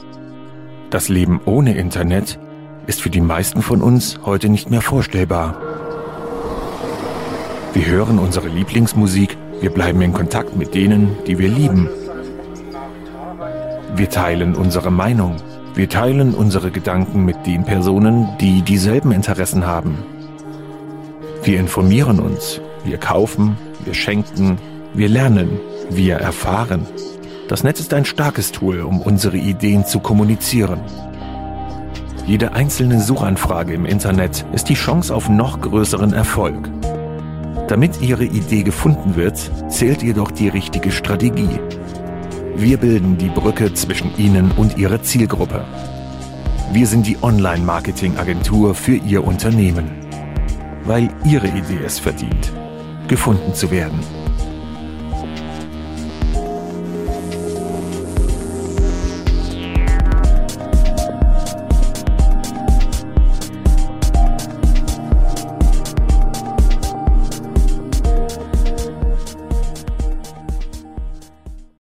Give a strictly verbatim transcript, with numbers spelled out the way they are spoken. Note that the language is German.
Das Leben ohne Internet ist für die meisten von uns heute nicht mehr vorstellbar. Wir hören unsere Lieblingsmusik, wir bleiben in Kontakt mit denen, die wir lieben. Wir teilen unsere Meinung, wir teilen unsere Gedanken mit den Personen, die dieselben Interessen haben. Wir informieren uns, wir kaufen, wir schenken, wir lernen, wir erfahren. Das Netz ist ein starkes Tool, um unsere Ideen zu kommunizieren. Jede einzelne Suchanfrage im Internet ist die Chance auf noch größeren Erfolg. Damit Ihre Idee gefunden wird, zählt jedoch die richtige Strategie. Wir bilden die Brücke zwischen Ihnen und Ihrer Zielgruppe. Wir sind die Online-Marketing-Agentur für Ihr Unternehmen, weil Ihre Idee es verdient, gefunden zu werden.